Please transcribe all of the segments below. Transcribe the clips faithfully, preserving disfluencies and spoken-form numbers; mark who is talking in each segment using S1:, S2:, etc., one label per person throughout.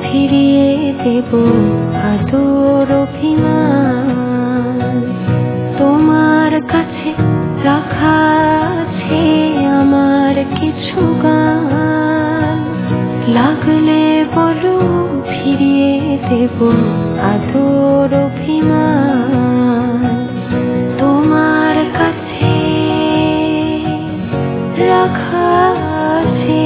S1: ফিরিয়ে দেব আদর অভিমান। তোমার কাছে রাখা আছে আমার কিছু গান, লাগলে বলো ফিরিয়ে দেব আদর অভিমান। তোমার কাছে রাখা আছে।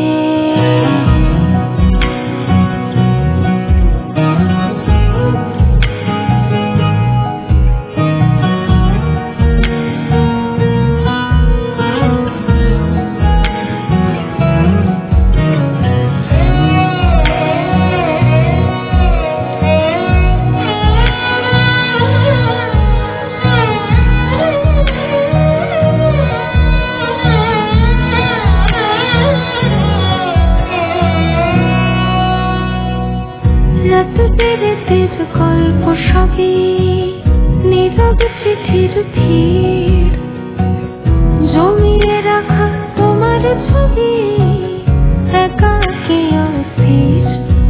S1: রাতের গল্প সবই নীরব চিঠির ভিড়, জমিয়ে রাখা তোমার ছবি একাকী অস্থির।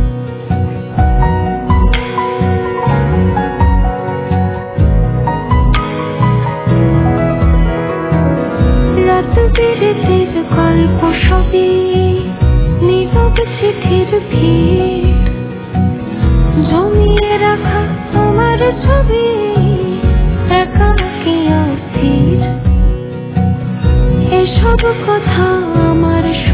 S1: রাতের গল্প সবই নীরব চিঠির ভিড়, জমিয়ে রাখা তোমার ছবি একাকী অস্থির। এসব কথা আমার